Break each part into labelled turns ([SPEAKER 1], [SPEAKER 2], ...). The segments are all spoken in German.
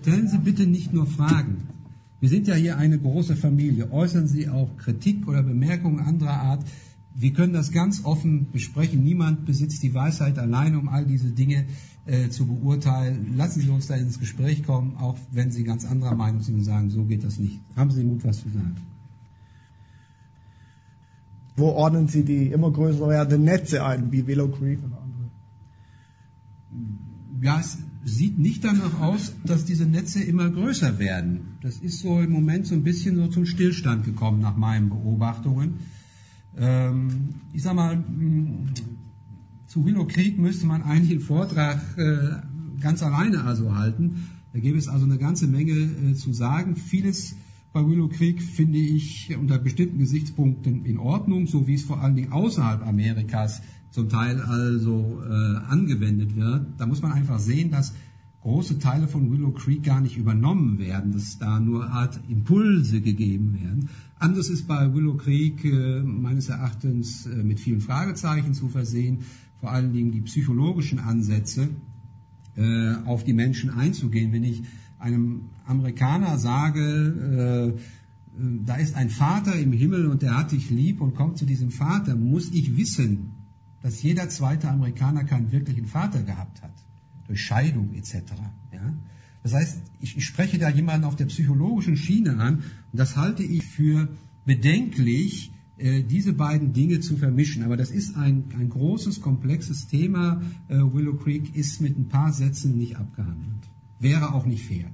[SPEAKER 1] stellen Sie bitte nicht nur Fragen. Wir sind ja hier eine große Familie. Äußern Sie auch Kritik oder Bemerkungen anderer Art. Wir können das ganz offen besprechen. Niemand besitzt die Weisheit alleine, um all diese Dinge zu beurteilen. Lassen Sie uns da ins Gespräch kommen, auch wenn Sie ganz anderer Meinung sind und sagen, so geht das nicht. Haben Sie den Mut, was zu sagen?
[SPEAKER 2] Wo ordnen Sie die immer größer werdenden Netze ein, wie Willow Creek oder andere?
[SPEAKER 1] Ja, es sieht nicht danach aus, dass diese Netze immer größer werden. Das ist so im Moment so ein bisschen so zum Stillstand gekommen nach meinen Beobachtungen. Ich sag mal, zu Willow Creek müsste man eigentlich einen Vortrag ganz alleine also halten. Da gäbe es also eine ganze Menge zu sagen. Vieles bei Willow Creek finde ich unter bestimmten Gesichtspunkten in Ordnung, so wie es vor allen Dingen außerhalb Amerikas zum Teil also angewendet wird. Da muss man einfach sehen, dass große Teile von Willow Creek gar nicht übernommen werden, dass da nur Art Impulse gegeben werden. Anders ist bei Willow Creek meines Erachtens mit vielen Fragezeichen zu versehen, vor allen Dingen die psychologischen Ansätze auf die Menschen einzugehen. Wenn ich einem Amerikaner sage, da ist ein Vater im Himmel und der hat dich lieb und kommt zu diesem Vater, muss ich wissen, dass jeder zweite Amerikaner keinen wirklichen Vater gehabt hat, durch Scheidung etc. Ja? Das heißt, ich spreche da jemanden auf der psychologischen Schiene an und das halte ich für bedenklich, diese beiden Dinge zu vermischen. Aber das ist ein großes, komplexes Thema. Willow Creek ist mit ein paar Sätzen nicht abgehandelt. Wäre auch nicht fair.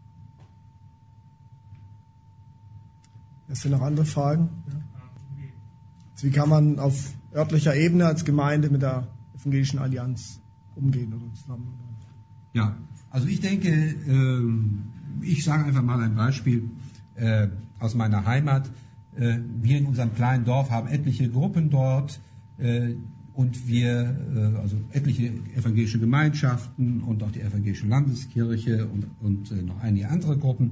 [SPEAKER 2] Es sind noch andere Fragen? Also wie kann man auf örtlicher Ebene als Gemeinde mit der Evangelischen Allianz umgehen oder zusammen?
[SPEAKER 1] Ja, also ich denke, ich sage einfach mal ein Beispiel aus meiner Heimat. Wir in unserem kleinen Dorf haben etliche Gruppen dort und wir, also etliche evangelische Gemeinschaften und auch die evangelische Landeskirche und noch einige andere Gruppen,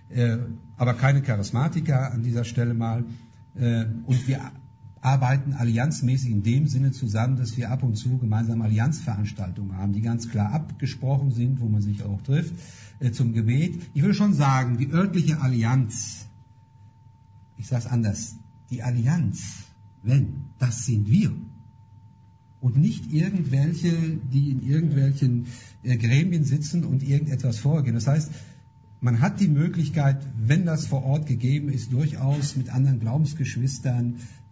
[SPEAKER 1] aber keine Charismatiker an dieser Stelle mal. Und wir arbeiten allianzmäßig in dem Sinne zusammen, dass wir ab und zu gemeinsam Allianzveranstaltungen haben, die ganz klar abgesprochen sind, wo man sich auch trifft, zum Gebet. Ich will schon sagen, die örtliche Allianz, ich sage es anders, die Allianz, das sind wir. Und nicht irgendwelche, die in irgendwelchen Gremien sitzen und irgendetwas vorgehen. Das heißt, man hat die Möglichkeit, wenn das vor Ort gegeben ist, durchaus mit anderen Glaubensgeschwistern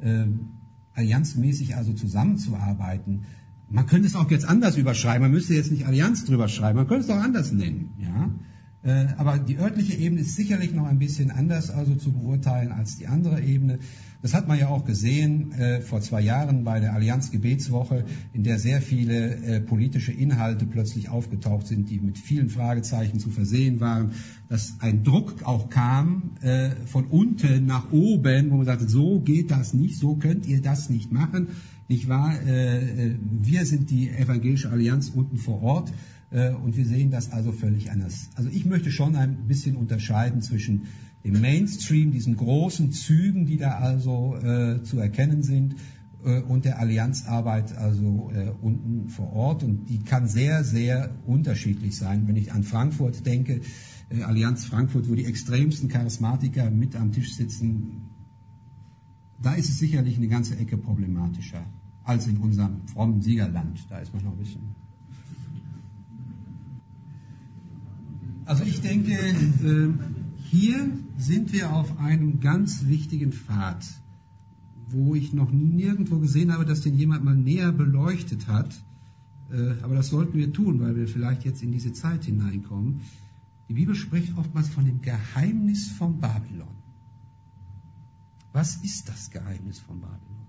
[SPEAKER 1] allianzmäßig also zusammenzuarbeiten. Man könnte es auch jetzt anders überschreiben. Man müsste jetzt nicht Allianz drüber schreiben. Man könnte es auch anders nennen. Ja? Aber die örtliche Ebene ist sicherlich noch ein bisschen anders also zu beurteilen als die andere Ebene. Das hat man ja auch gesehen vor 2 Jahren bei der Allianz-Gebetswoche, in der sehr viele politische Inhalte plötzlich aufgetaucht sind, die mit vielen Fragezeichen zu versehen waren, dass ein Druck auch kam von unten nach oben, wo man sagte, so geht das nicht, so könnt ihr das nicht machen, nicht wahr? Wir sind die Evangelische Allianz unten vor Ort. Und wir sehen das also völlig anders. Also ich möchte schon ein bisschen unterscheiden zwischen dem Mainstream, diesen großen Zügen, die da also zu erkennen sind, und der Allianzarbeit also unten vor Ort. Und die kann sehr, sehr unterschiedlich sein. Wenn ich an Frankfurt denke, Allianz Frankfurt, wo die extremsten Charismatiker mit am Tisch sitzen, da ist es sicherlich eine ganze Ecke problematischer als in unserem frommen Siegerland. Da ist man noch ein bisschen... Also ich denke, hier sind wir auf einem ganz wichtigen Pfad, wo ich noch nirgendwo gesehen habe, dass den jemand mal näher beleuchtet hat. Aber das sollten wir tun, weil wir vielleicht jetzt in diese Zeit hineinkommen. Die Bibel spricht oftmals von dem Geheimnis von Babylon. Was ist das Geheimnis von Babylon?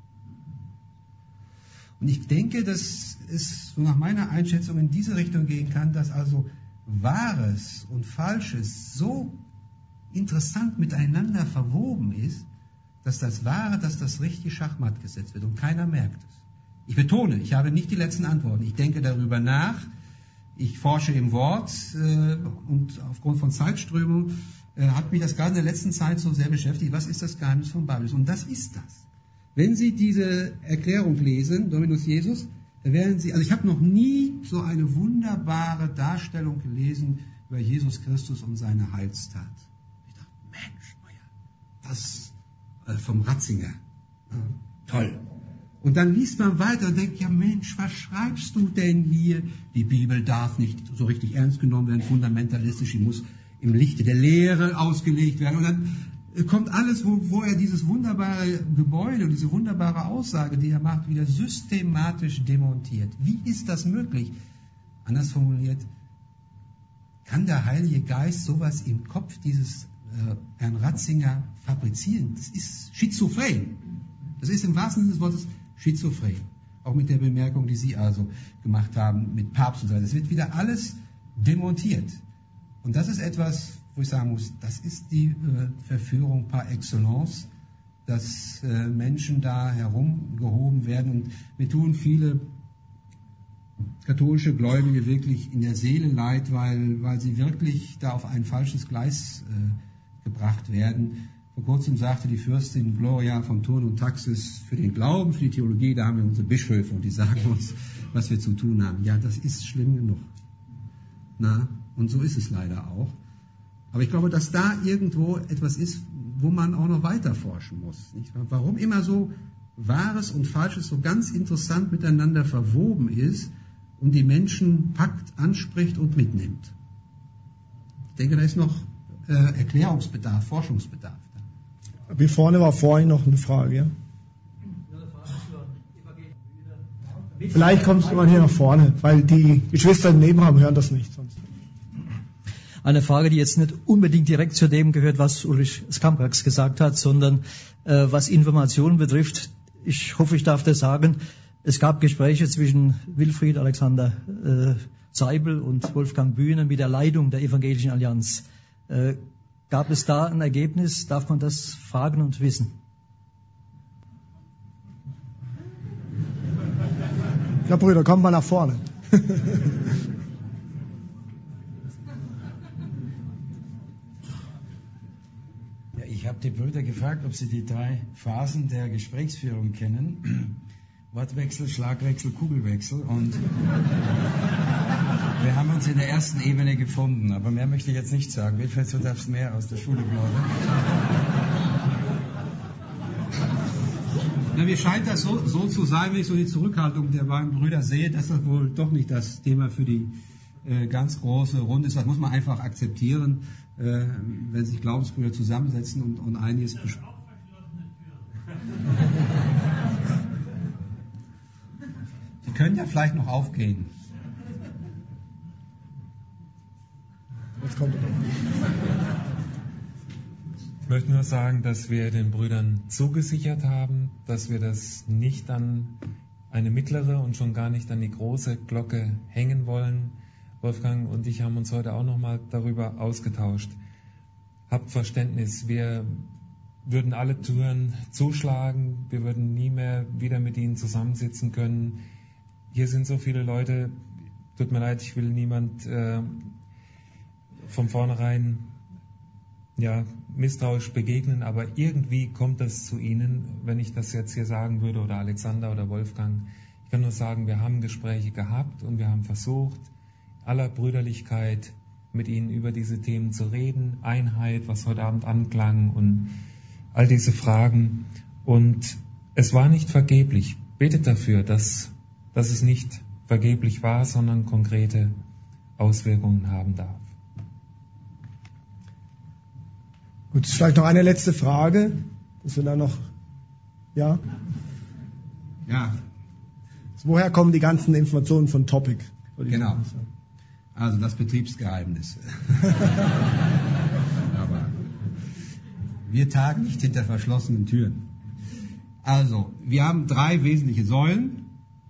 [SPEAKER 1] Und ich denke, dass es so nach meiner Einschätzung in diese Richtung gehen kann, dass also Wahres und Falsches so interessant miteinander verwoben ist, dass das Wahre, dass das richtige Schachmatt gesetzt wird und keiner merkt es. Ich betone, ich habe nicht die letzten Antworten. Ich denke darüber nach, ich forsche im Wort und aufgrund von Zeitströmung hat mich das gerade in der letzten Zeit so sehr beschäftigt. Was ist das Geheimnis von Babylon? Und das ist das. Wenn Sie diese Erklärung lesen, Dominus Jesus, da werden Sie, also ich habe noch nie so eine wunderbare Darstellung gelesen, über Jesus Christus und seine Heilstat. Ich dachte, Mensch, das vom Ratzinger. Ja, toll. Und dann liest man weiter und denkt, ja Mensch, was schreibst du denn hier? Die Bibel darf nicht so richtig ernst genommen werden, fundamentalistisch, die muss im Lichte der Lehre ausgelegt werden. Und dann kommt alles, wo er dieses wunderbare Gebäude und diese wunderbare Aussage, die er macht, wieder systematisch demontiert. Wie ist das möglich? Anders formuliert, kann der Heilige Geist sowas im Kopf dieses Herrn Ratzinger fabrizieren? Das ist schizophren. Das ist im wahrsten Sinne des Wortes schizophren. Auch mit der Bemerkung, die Sie also gemacht haben, mit Papst und so weiter. Das wird wieder alles demontiert. Und das ist etwas, wo ich sagen muss, das ist die Verführung par excellence, dass Menschen da herumgehoben werden. Und mir tun viele katholische Gläubige wirklich in der Seele leid, weil sie wirklich da auf ein falsches Gleis gebracht werden. Vor kurzem sagte die Fürstin Gloria von Thurn und Taxis, für den Glauben, für die Theologie, da haben wir unsere Bischöfe und die sagen uns, was wir zu tun haben. Ja, das ist schlimm genug. Na, und so ist es leider auch. Aber ich glaube, dass da irgendwo etwas ist, wo man auch noch weiter forschen muss. Nicht? Warum immer so Wahres und Falsches so ganz interessant miteinander verwoben ist und die Menschen packt, anspricht und mitnimmt. Ich denke, da ist noch Erklärungsbedarf, Forschungsbedarf.
[SPEAKER 2] Hier vorne war vorhin noch eine Frage, ja? Vielleicht kommst du mal hier nach vorne, weil die Geschwister im Nebenraum hören das nicht sonst.
[SPEAKER 3] Eine Frage, die jetzt nicht unbedingt direkt zu dem gehört, was Ulrich Skamprax gesagt hat, sondern was Informationen betrifft. Ich hoffe, ich darf das sagen. Es gab Gespräche zwischen Wilfried Alexander Zeibel und Wolfgang Bühne mit der Leitung der Evangelischen Allianz. Gab es da ein Ergebnis? Darf man das fragen und wissen?
[SPEAKER 2] Ja, Brüder, kommt mal nach vorne.
[SPEAKER 4] Ja, ich habe die Brüder gefragt, ob sie die 3 Phasen der Gesprächsführung kennen. Wortwechsel, Schlagwechsel, Kugelwechsel. Und wir haben uns in der ersten Ebene gefunden. Aber mehr möchte ich jetzt nicht sagen. Wilfried, du darfst mehr aus der Schule plaudern.
[SPEAKER 1] Na, mir scheint das so zu sein, wenn ich so die Zurückhaltung der beiden Brüder sehe, dass das wohl doch nicht das Thema für die ganz große Runde ist. Das muss man einfach akzeptieren, wenn sich Glaubensbrüder zusammensetzen und einiges besprechen. Sie können ja vielleicht noch aufgehen.
[SPEAKER 2] Jetzt kommt er.
[SPEAKER 5] Ich möchte nur sagen, dass wir den Brüdern zugesichert haben, dass wir das nicht an eine mittlere und schon gar nicht an die große Glocke hängen wollen. Wolfgang und ich haben uns heute auch nochmal darüber ausgetauscht. Habt Verständnis, wir würden alle Türen zuschlagen, wir würden nie mehr wieder mit ihnen zusammensitzen können. Hier sind so viele Leute, tut mir leid, ich will niemand von vornherein misstrauisch begegnen, aber irgendwie kommt das zu Ihnen, wenn ich das jetzt hier sagen würde, oder Alexander oder Wolfgang. Ich kann nur sagen, wir haben Gespräche gehabt und wir haben versucht, aller Brüderlichkeit mit Ihnen über diese Themen zu reden, Einheit, was heute Abend anklang und all diese Fragen. Und es war nicht vergeblich. Betet dafür, dass es nicht vergeblich war, sondern konkrete Auswirkungen haben darf.
[SPEAKER 2] Gut, vielleicht noch eine letzte Frage. Das sind dann noch, ja?
[SPEAKER 1] Ja.
[SPEAKER 2] Woher kommen die ganzen Informationen von Topic?
[SPEAKER 1] Genau. Also das Betriebsgeheimnis. Aber wir tagen nicht hinter verschlossenen Türen. Also, wir haben 3 wesentliche Säulen,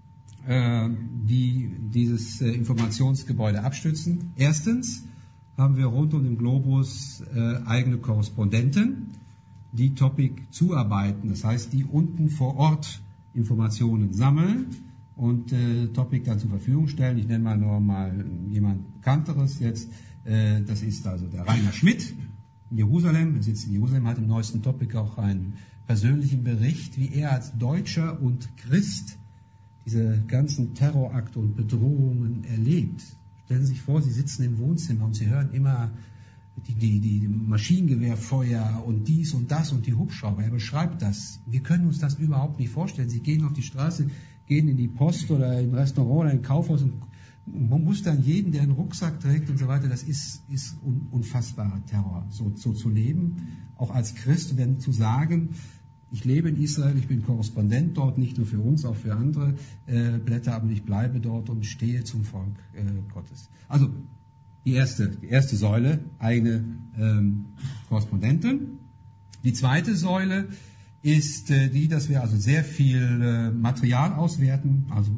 [SPEAKER 1] die dieses Informationsgebäude abstützen. Erstens haben wir rund um den Globus eigene Korrespondenten, die Topic zuarbeiten. Das heißt, die unten vor Ort Informationen sammeln und Topic dann zur Verfügung stellen. Ich nenne mal jemand Bekannteres jetzt. Das ist also der Rainer Schmidt in Jerusalem. Er sitzt in Jerusalem, hat im neuesten Topic auch einen persönlichen Bericht, wie er als Deutscher und Christ diese ganzen Terrorakte und Bedrohungen erlebt. Stellen Sie sich vor, Sie sitzen im Wohnzimmer und Sie hören immer die Maschinengewehrfeuer und dies und das und die Hubschrauber. Er beschreibt das. Wir können uns das überhaupt nicht vorstellen. Sie gehen auf die Straße, gehen in die Post oder in ein Restaurant oder in ein Kaufhaus und man muss dann jeden, der einen Rucksack trägt und so weiter, das ist unfassbarer Terror, so zu leben, auch als Christ und dann zu sagen, ich lebe in Israel, ich bin Korrespondent dort, nicht nur für uns, auch für andere Blätter, aber ich bleibe dort und stehe zum Volk Gottes. Also die erste Säule, eigene Korrespondentin. Die zweite Säule ist die, dass wir also sehr viel Material auswerten, also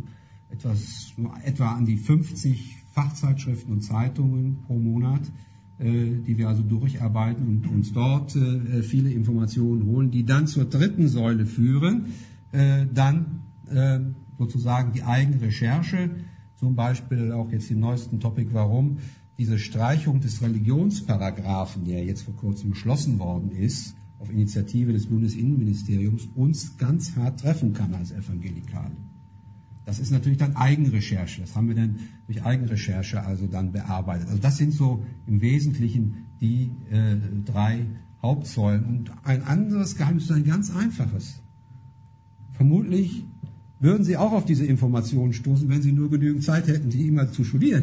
[SPEAKER 1] etwa an die 50 Fachzeitschriften und Zeitungen pro Monat, die wir also durcharbeiten und uns dort viele Informationen holen, die dann zur dritten Säule führen, dann sozusagen die eigene Recherche, zum Beispiel auch jetzt im neuesten Topic, warum diese Streichung des Religionsparagraphen, der jetzt vor kurzem beschlossen worden ist, auf Initiative des Bundesinnenministeriums, uns ganz hart treffen kann als Evangelikale. Das ist natürlich dann Eigenrecherche. Das haben wir dann durch Eigenrecherche also dann bearbeitet. Also das sind so im Wesentlichen die 3 Hauptsäulen. Und ein anderes Geheimnis ist ein ganz einfaches. Vermutlich würden Sie auch auf diese Informationen stoßen, wenn Sie nur genügend Zeit hätten, die immer zu studieren.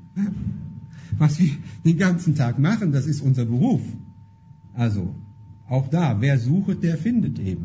[SPEAKER 1] Was wir den ganzen Tag machen, das ist unser Beruf. Also auch da, wer sucht, der findet eben.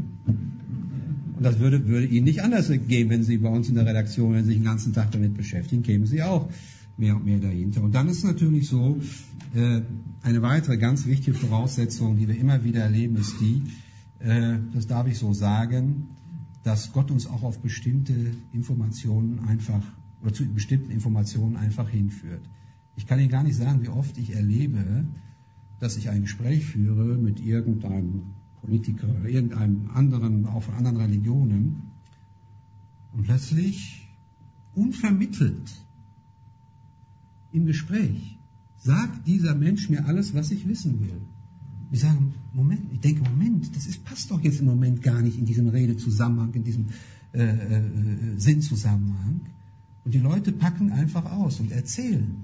[SPEAKER 1] Und das würde Ihnen nicht anders gehen, wenn Sie bei uns in der Redaktion, wenn Sie sich den ganzen Tag damit beschäftigen, kämen Sie auch mehr und mehr dahinter. Und dann ist natürlich so, eine weitere ganz wichtige Voraussetzung, die wir immer wieder erleben, ist die, das darf ich so sagen, dass Gott uns auch auf bestimmte Informationen einfach, oder zu bestimmten Informationen einfach hinführt. Ich kann Ihnen gar nicht sagen, wie oft ich erlebe, dass ich ein Gespräch führe mit irgendeinem Politiker oder irgendeinem anderen, auch von anderen Religionen, und plötzlich unvermittelt im Gespräch sagt dieser Mensch mir alles, was ich wissen will. Ich sage, Moment, das passt doch jetzt im Moment gar nicht in diesem Redezusammenhang, in diesem Sinnzusammenhang. Und die Leute packen einfach aus und erzählen.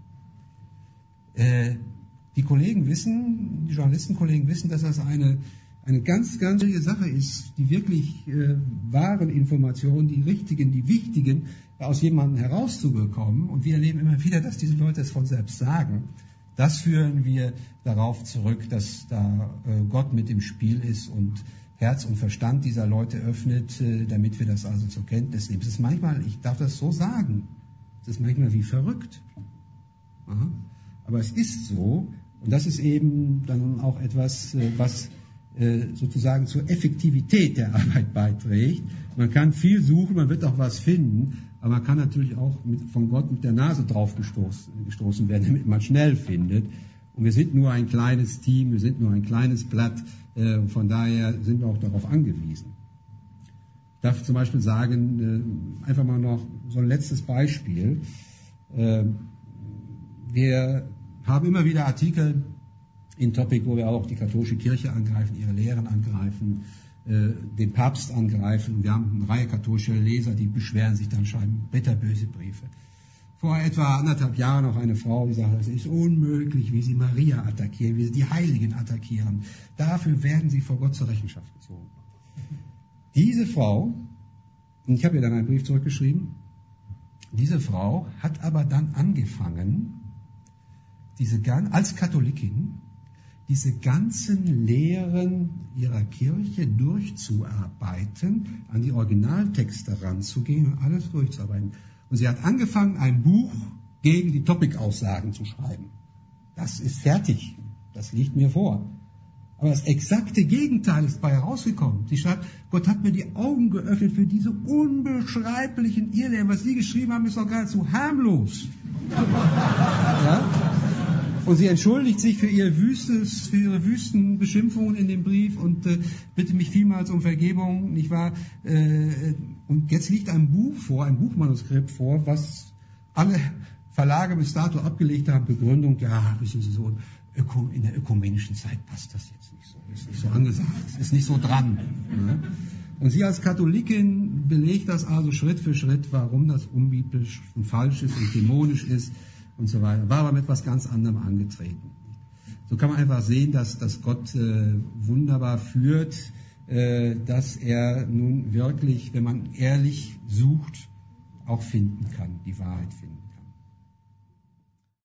[SPEAKER 1] Die Journalistenkollegen wissen, dass das eine ganz, ganz wichtige Sache ist, die wirklich wahren Informationen, die richtigen, die wichtigen, aus jemandem herauszubekommen. Und wir erleben immer wieder, dass diese Leute es von selbst sagen. Das führen wir darauf zurück, dass da Gott mit im Spiel ist und Herz und Verstand dieser Leute öffnet, damit wir das also zur Kenntnis nehmen. Es ist manchmal, ich darf das so sagen, es ist manchmal wie verrückt. Aha. Aber es ist so, und das ist eben dann auch etwas, was sozusagen zur Effektivität der Arbeit beiträgt. Man kann viel suchen, man wird auch was finden, aber man kann natürlich auch von Gott mit der Nase drauf gestoßen werden, damit man schnell findet. Und wir sind nur ein kleines Team, wir sind nur ein kleines Blatt, von daher sind wir auch darauf angewiesen. Ich darf zum Beispiel sagen, einfach mal noch so ein letztes Beispiel. Wir haben immer wieder Artikel in Topic, wo wir auch die katholische Kirche angreifen, ihre Lehren angreifen, den Papst angreifen. Wir haben eine Reihe katholischer Leser, die beschweren sich dann, schreiben bitterböse Briefe. Vor etwa 1,5 Jahren noch eine Frau, die sagt, es ist unmöglich, wie sie Maria attackieren, wie sie die Heiligen attackieren. Dafür werden sie vor Gott zur Rechenschaft gezogen. Diese Frau, und ich habe ihr dann einen Brief zurückgeschrieben, diese Frau hat aber dann angefangen, als Katholikin, diese ganzen Lehren ihrer Kirche durchzuarbeiten, an die Originaltexte ranzugehen und alles durchzuarbeiten. Und sie hat angefangen, ein Buch gegen die Topic-Aussagen zu schreiben. Das ist fertig. Das liegt mir vor. Aber das exakte Gegenteil ist bei herausgekommen. Sie schreibt, Gott hat mir die Augen geöffnet für diese unbeschreiblichen Irrlehren. Was Sie geschrieben haben, ist doch geradezu harmlos. Ja? Und sie entschuldigt sich für ihre wüsten Beschimpfungen in dem Brief und bitte mich vielmals um Vergebung, nicht wahr? Und jetzt liegt ein Buchmanuskript vor, was alle Verlage bis dato abgelegt haben. Begründung, ja, wissen Sie so, in der ökumenischen Zeit passt das jetzt nicht so. Ist nicht so angesagt, ist nicht so dran. Ne? Und sie als Katholikin belegt das also Schritt für Schritt, warum das unbiblisch und falsch ist und dämonisch ist und so weiter. War aber mit etwas ganz anderem angetreten. So kann man einfach sehen, dass Gott wunderbar führt, dass er nun wirklich, wenn man ehrlich sucht, auch finden kann, die Wahrheit finden.